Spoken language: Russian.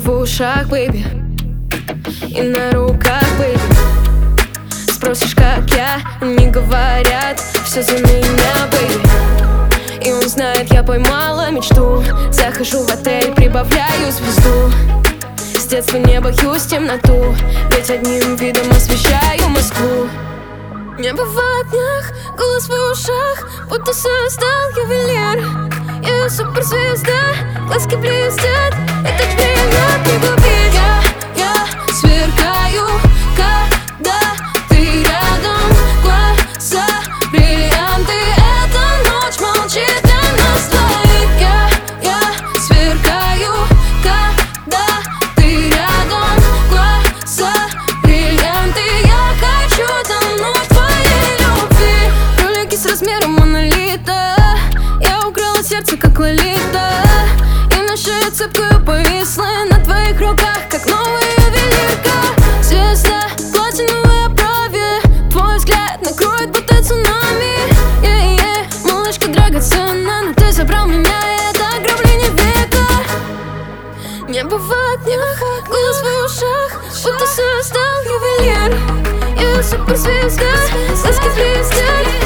в ушах, бэйби, и на руках, бэйби. Спросишь, как я, они говорят, все за меня, бэйби. И он знает, я поймала мечту. Захожу в отель, прибавляю звезду. С детства не боюсь темноту, ведь одним видом освещаю Москву. Небо в окнах, голос в ушах, будто создал ювелир. Я суперзвезда, глазки блестят, это тебе я не губит. Я сверкаю, когда ты рядом. Глаза бриллианты, эта ночь молчит для нас двоих. Я сверкаю, когда ты рядом. Глаза бриллианты, я хочу тонуть в твоей любви. Ролики с размером монолита, я украла сердце, как Лолита. И наша цепкая повисла на твоих руках, как новая ювелирка. Звезда, платиновые брови, твой взгляд накроет будто цунами. Малышка драгоценна, но ты забрал меня, и это ограбление века. Небо в окнах, голос в ушах, будто создал ювелир. Я суперзвезда, глазки блестят.